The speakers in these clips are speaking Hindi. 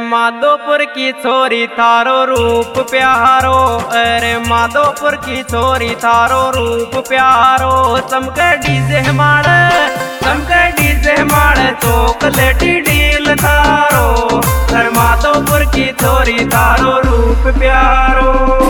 माधोपुर की छोरी थारो रूप प्यारो, अरे माधोपुर की छोरी थारो रूप प्यारो। चमके डीजे माड़े, चमके डीजे माड़े चॉकलेटी डील थारो, अरे माधोपुर की छोरी थारो रूप प्यारो।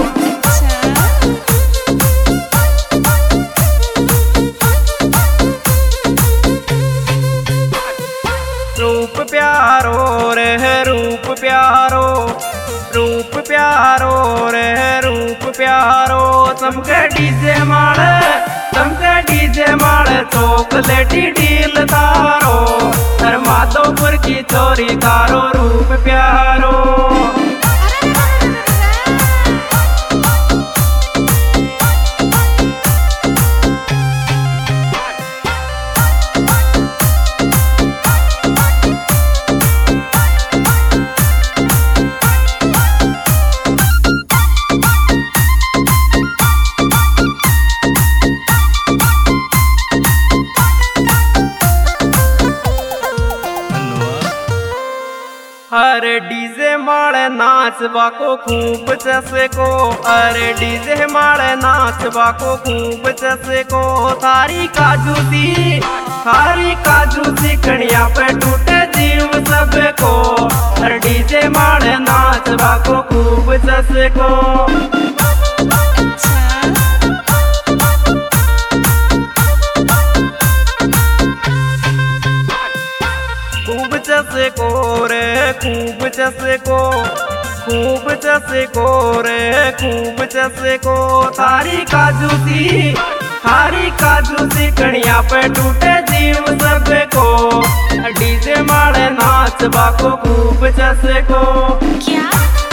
रूप प्यारो रे रूप प्यारो, रूप प्यारो रे रूप प्यारो। चमके डीजे माड़े, चमके डीजे माड़े चॉकलेटी डील तारो, हर माधोपुर की छोरी तारो रूप प्यारो। अरे डीजे माड़े नाचबा को खूब चसे को, अरे डीजे माड़े नाचबा को खूब चसे को। थारी काजू सी, थारी काजू सी कणिया पे टूटे जीव सबको, अरे डीजे माड़े नाचबा को खूब चसे को। खूब चसे को रे खूब चसे को, खूब चसे को रे खूब चसे को। थारी काजू सी, थारी काजू सी कणिया पे टूटे जीव सबको, डीजे माड़े नाचबा को खूब चसे को। क्या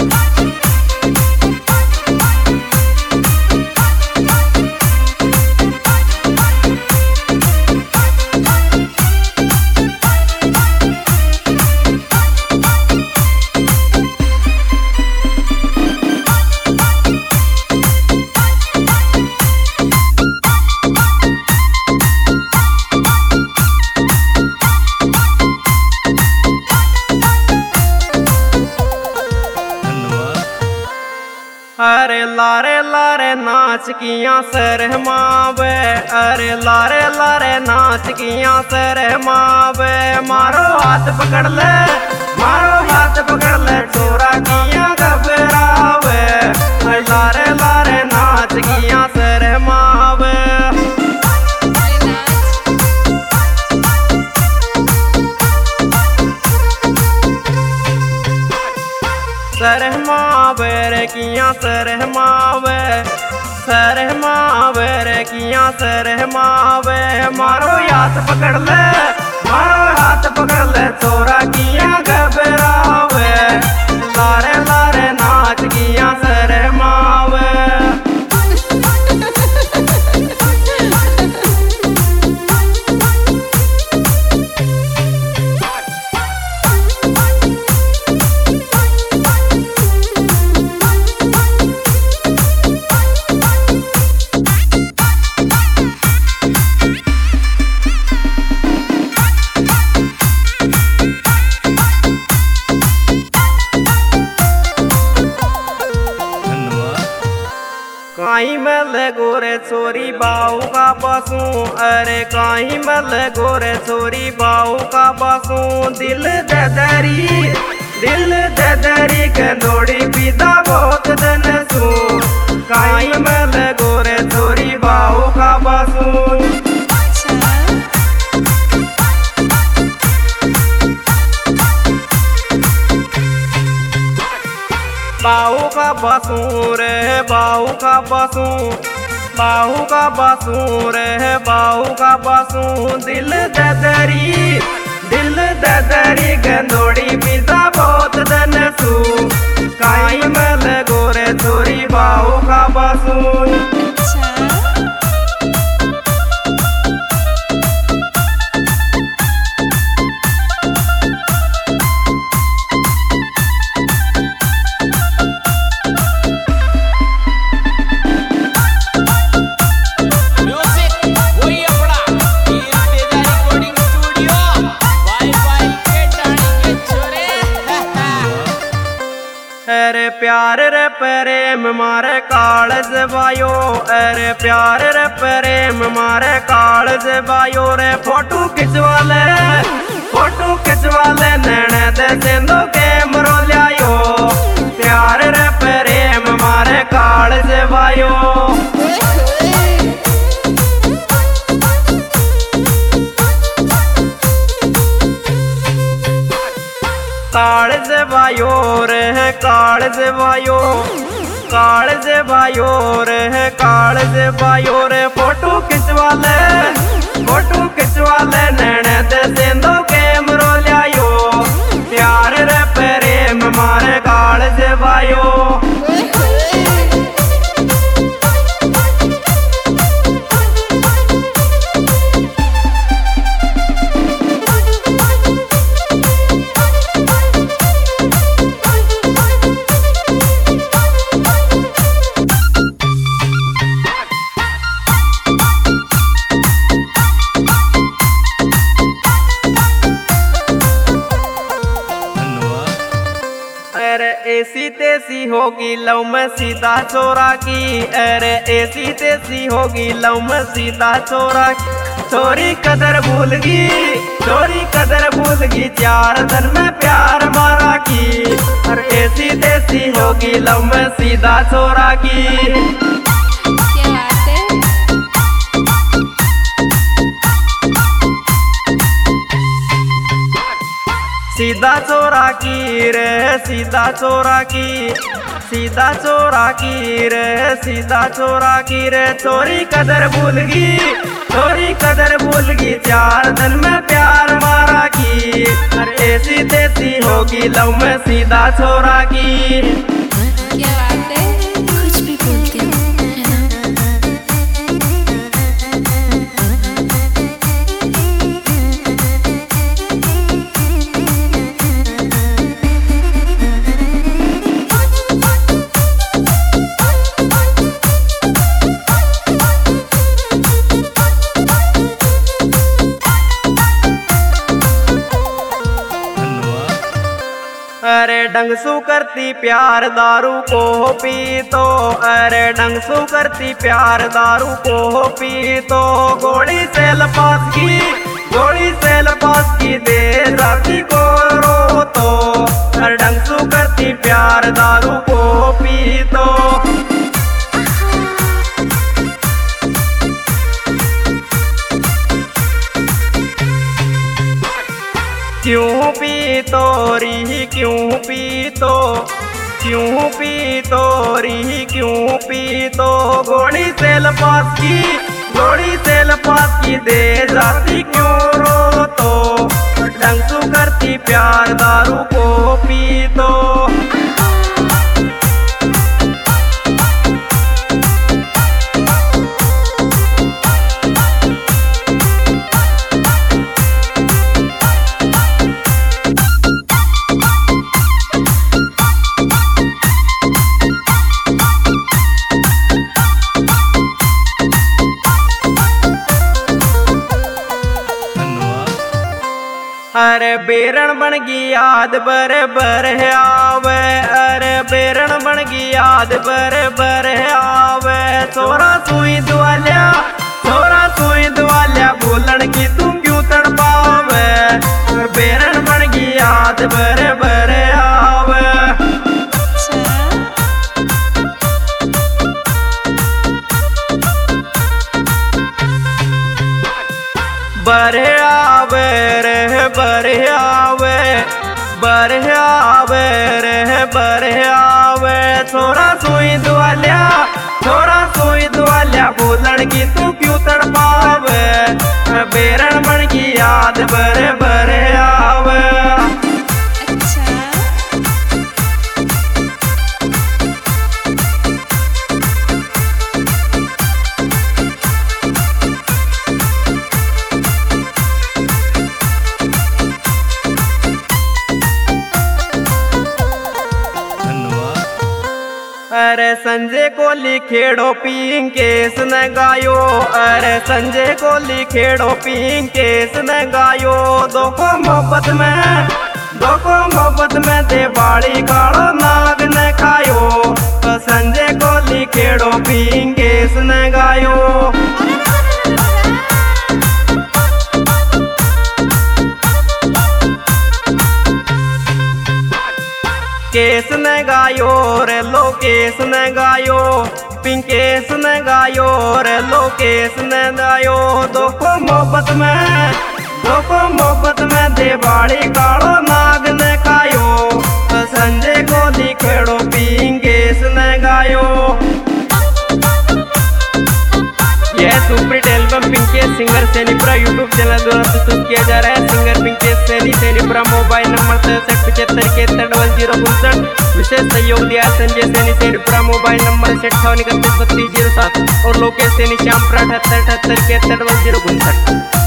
अरे लारे लारे नाच किया सरमावे, अरे लारे लारे नाच किया सरमावे। मारो हाथ पकड़ ले, मारो हाथ पकड़ ले छोरा किया घबरावे, लारे लारे नाच किया सरमावे। सरमावे रे किया सरमावे, सरमावे रे किया सरमावे। मारो हाथ पकड़ ले, मारो हाथ पकड़ ले छोरा किया घबरावे, लारे लारे नाच किया सरमावे। काई मल गोरे छोरी बाऊ का बसू, अरे काई मल गोरे छोरी बाऊ का बसू। दिल ददरी, दिल ददरी के दौड़ी पीता बहुत दिन सू, काई मल गोरे छोरी बाऊ का बसू। बाहू का बसू रे बाहू का बसू, बाहू का बसू रे बाहू का बसू। दिल ददरी, दिल ददरी गंदोड़ी पीता बहुत दिन सू, काई मल गोरे छोरी बाहू का बसू। प्यार रे प्रेम मारे कालज बायो, अरे प्यार रे प्रेम मारे कालज बायो रे। फोटो खिंचवा ले नैने दे सेंदो कैमरो लियायो, प्यार रे प्रेम मारे कालज बायो। कालज बायो रे कालज बायो, कालज बायो रे कालज बायो रे। फोटो खिंचवा ले नैने दे सेंदो कैमरो लियायो, प्यार रे प्रेम मारे कालज बायो। अरे ऐसी तेसी होगी लव में सीता चोरा की, अरे ऐसी तेसी होगी लव में सीता चोरा की। चोरी कदर भूल गई 4 दिन में प्यार मारा की, अरे ऐसी तेसी होगी लव में सीता चोरा की। सीधा चोरा की रे सीधा चोरा की, सीधा चोरा की रे सीधा चोरा की रे। चोरी कदर भूल गई 4 दिन में प्यार मारा की, अरे ऐसी तेसी होगी लव में सीधा चोरा की। क्या बात है, कुछ भी बोलते हो है ना। अरे ढंग सु करती प्यार दारू को पी तो, अरे ढंग सु करती प्यार दारू को पी तो। गोली से लपास की देर राती को रो तो, अरे ढंग सु करती प्यार दारू को पी तो। क्यों पी तो री क्यों पी तो, क्यों पी तो री क्यों पी तो। गोली से लपास की दे जाती क्यों रो तो, ढंग सु करती प्यार दारू को पी तो। अरे बेरन बन गई याद बर बर आवे, अरे बेरन बन गई याद बर बर आवे। छोरा सुई दुआलिया बोलन की तू क्यों तड़पावे, बेरन बन गई याद बर बर आवे। बरे आवे रे बरे आवे, बरे आवे रे बरे आवे। छोरा सुई दुआलिया बोलन की तू क्यों तड़पावे, बेरन बन की याद बरे बरे आवे। अरे संजय को लिखेड़ो पिंग केस न गायो, अरे संजय को लिखेड़ो पिंग केस न गायो। दो को मोहब्बत में दोको मोहब्बत में दिवाली कालो नाग ने खायो, संजय को लिखेड़ो पिंकेश ने गायो। केस ने गायो रे लोकेश ने गायो, पिंकेश ने गायो रे लोकेश ने गायो। दोको मोहब्बत में दिवाली कालो नाग ने खायो, संजय को लिखेड़ो पिंकेश ने गायो। यह superhit album Pinkesh singer Sainipura YouTube channel द्वारा प्रस्तुत किया जा रहा है। Singer Pinkesh Sainipura. Mobile number 6375711059। विशेष सहयोग दिया संजय सैनीपुरा। मोबाइल नंबर 5831323007 और लोकेश सैनी श्यामपुरा 7878711059।